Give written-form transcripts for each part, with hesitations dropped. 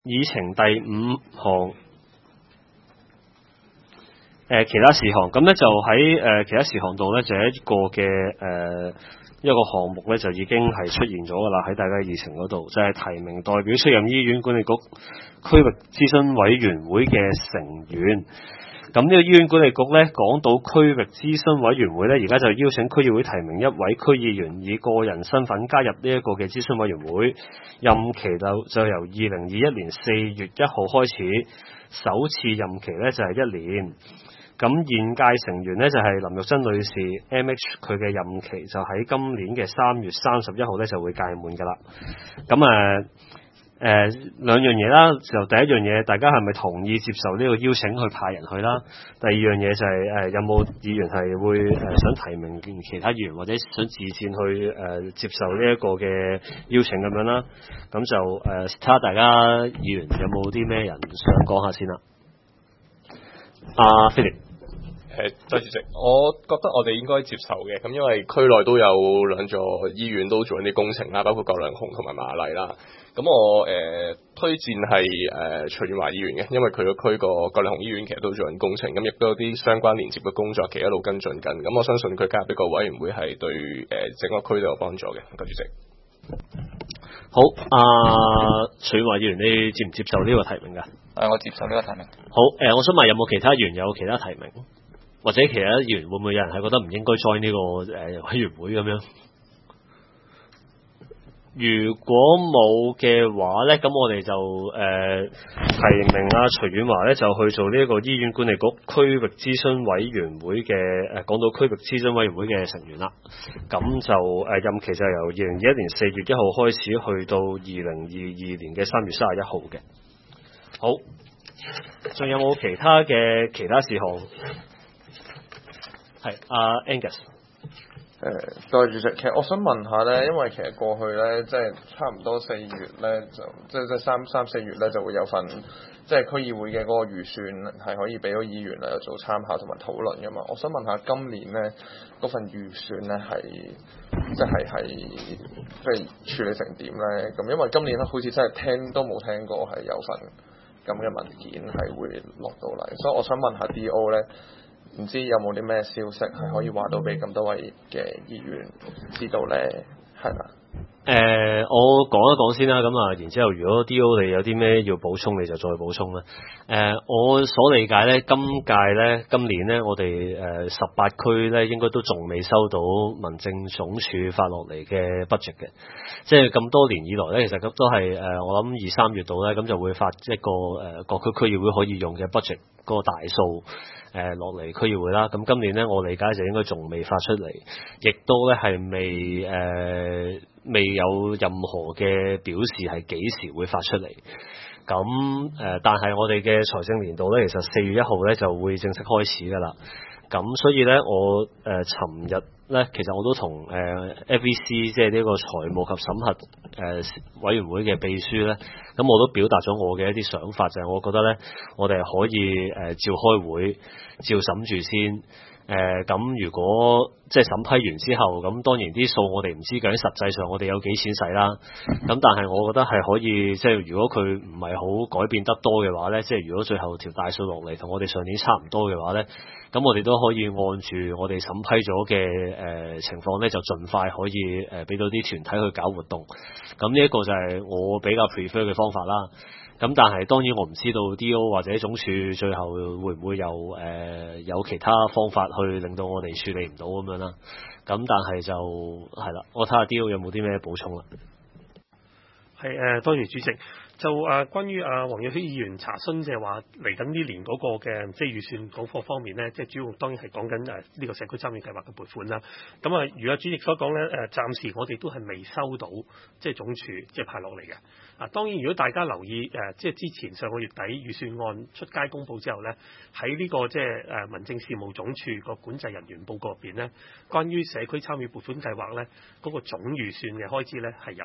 議程第5項其他事項，咁咧就喺其他事項度咧就係一個嘅一個項目咧就已經係出現咗噶啦，喺大家嘅議程嗰度就係提名代表出任醫院管理局區域諮詢委員會嘅成員。咁呢個醫院管理局咧，港島區域諮詢委員會咧，而家就邀請區議會提名一位區議員以個人身份加入呢一個嘅諮詢委員會，任期就由2021年4月1號開始，首次任期咧就係1年。咁現屆成員咧就係林玉珍女士 MH， 佢嘅任期就喺今年嘅3月31號咧就會屆滿㗎啦。咁兩樣嘢啦，就第一樣嘢，大家係咪同意接受呢個邀請去派人去啦？第二樣嘢就係有冇議員係會想提名其他議員或者想自薦去接受呢一個嘅邀請咁樣啦？咁就睇下大家議員有冇啲咩人想講下先啦。阿 Philip。 多謝主席，我覺得我哋應該接受嘅，咁因為區內都有2座醫院都做緊啲工程啦，包括葛量洪同埋瑪麗啦。咁我推薦係徐婉華議員嘅，因為佢個區個葛量洪醫院其實都做緊工程，咁亦都有啲相關連接嘅工作其實一路跟進緊。咁我相信佢加入呢個委員會係對整個區都有幫助嘅。多謝主席。 好，徐婉華議員，你接唔接受呢個提名㗎？ 我接受呢個提名。 好，我想問有冇其他議員有其他提名？或者其他議員會唔會有人係覺得唔應該 join 呢個委員會咁樣？如果冇嘅話咧，咁我哋就提名徐婉華咧就去做呢一個醫院管理局區域諮詢委員會嘅港島區域諮詢委員會嘅成員啦。咁就任期就由2021年4月1號開始，去到2022年嘅3月31號嘅。好，仲有冇其他事項？係Angus。 多謝主席。其實我想問下咧，因為其實過去咧，即係差唔多4月咧，就即係3-4月咧，就會有份即係區議會嘅嗰個預算係可以俾到議員嚟做參考同埋討論噶嘛。我想問下今年咧嗰份預算咧係即係處理成點咧？咁因為今年好似真係聽都冇聽過係有份咁嘅文件係會落到嚟，所以我想問下 D.O. 咧。唔知有冇啲咩消息係可以話到俾咁多位嘅議員知道咧？係啦。 我講一講先啦，咁然之後如果 D.O. 你有啲咩要補充，你就再補充啦。我所理解咧，今年咧，我哋18區咧應該都仲未收到民政總署發落嚟嘅 budget 嘅，即係咁多年以來咧，其實都係我諗2-3月度咧，咁就會發一個各區區議會可以用嘅 budget 嗰個大數。落嚟區議會啦，咁今年咧我理解就應該仲未發出嚟，亦都咧係未有任何嘅表示係幾時會發出嚟。咁但係我哋嘅財政年度咧，其實4月1號咧就會正式開始㗎啦。咁所以咧，我尋日咧，其實我都同FVC 即係呢個財務及審核委員會嘅秘書咧，咁我都表達咗我嘅一啲想法，就係我覺得咧，我哋可以照開會，照審住先。咁如果即係審批完之後，咁當然啲數我哋唔知究竟實際上我哋有幾錢使啦。咁但係我覺得係可以，即係如果佢唔係好改變得多嘅話咧，即係如果最後條大數落嚟同我哋上年差唔多嘅話咧，咁我哋都可以按住我哋審批咗嘅情況咧，就盡快可以俾到啲團體去搞活動。咁呢一個就係我比較 prefer 嘅方法啦。咁但係當然我唔知道 D.O. 或者總署最後會唔會有其他方法去令到我哋處理唔到咁樣啦。咁但係就係啦，我睇下 D.O. 有冇啲咩補充啦。 係多謝主席。就關於黃耀熙議員查詢，即係話嚟緊呢年嗰個嘅即係預算嗰個方面咧，即係主要當然係講緊呢個社區參與計劃嘅撥款啦。咁如阿主席所講咧，暫時我哋都係未收到即係總署即係派落嚟嘅。當然如果大家留意即係之前上個月底預算案出街公佈之後咧，喺呢個即係民政事務總署個管制人員報告入邊咧，關於社區參與撥款計劃咧嗰個總預算嘅開支咧係有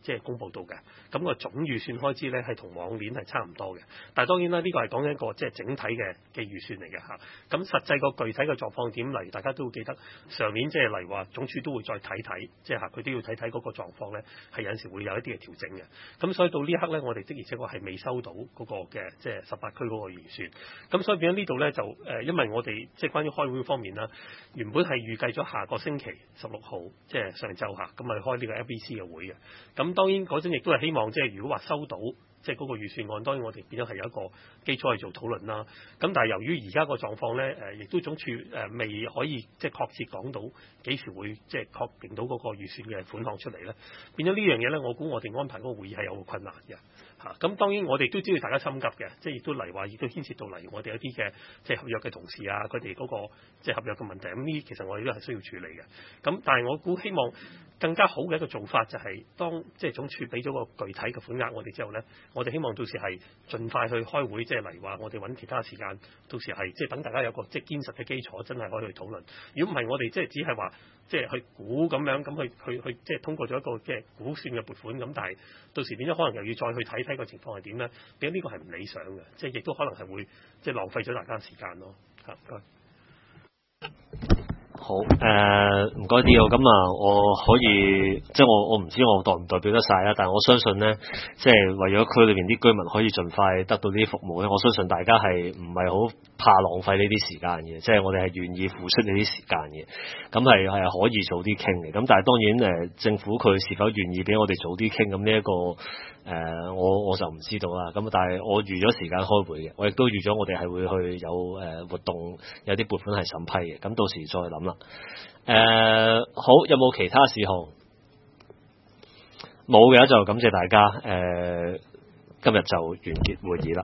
即係公佈到嘅。咁個總預算開支咧係同往年係差唔多嘅。但係當然啦，呢個係講緊一個即係整體嘅預算嚟嘅嚇。咁實際個具體嘅狀況點，例如大家都會記得上年即係例如話總署都會再睇睇，即係佢都要睇睇嗰個狀況咧，係有陣時會有一啲嘅調整嘅。咁所以到呢一刻咧，我哋的而且確係未收到嗰個嘅即係18區嗰個預算。咁所以變咗呢度咧就因為我哋即係關於開會方面啦，原本係預計咗下個星期16號即係上晝嚇，咁咪開呢個 FBC 嘅會嘅。咁當然嗰陣亦都係希望即係如果話收到即係嗰個預算案，當然我哋變咗係有一個基礎去做討論啦。咁但係由於而家個狀況咧，亦都總署未可以即係確切講到幾時會即係確定到嗰個預算嘅款項出嚟咧，變咗呢樣嘢咧，我估我哋安排嗰個會議係有個困難嘅嚇。咁當然我哋都知道大家心急嘅，即係亦都嚟話亦都牽涉到嚟我哋一啲嘅即係合約嘅同事啊，佢哋嗰個即係合約嘅問題。咁呢其實我哋都係需要處理嘅。咁但係我估希望更加好嘅一個做法就係當即係總署俾咗個具體嘅款額我哋之後咧，我哋希望到時係盡快去開會，即係例如話我哋揾其他時間，到時係即係等大家有個即係堅實嘅基礎，真係可以去討論。如果唔係，我哋即係只係話即係去估咁樣，咁去即係通過咗一個即係估算嘅撥款，咁但係到時變咗可能又要再去睇睇個情況係點咧？變咗呢個係唔理想嘅，即係亦都可能係會即係浪費咗大家時間咯。嚇，唔該。 好，唔該啲咁啊，我可以即係我唔知我代唔代表得晒啦，但係我相信咧，即係為咗區裏邊啲居民可以盡快得到呢啲服務咧，我相信大家係唔係好怕浪費呢啲時間嘅，即係我哋係願意付出呢啲時間嘅，咁係可以早啲傾嘅，咁但係當然政府佢是否願意俾我哋早啲傾，咁呢一個我就唔知道啦，咁但係我預咗時間開會嘅，我亦都預咗我哋係會去有活動，有啲撥款係審批嘅，咁到時再諗啦。好，有冇其他事項？冇嘅就感謝大家，今日就完結會議啦。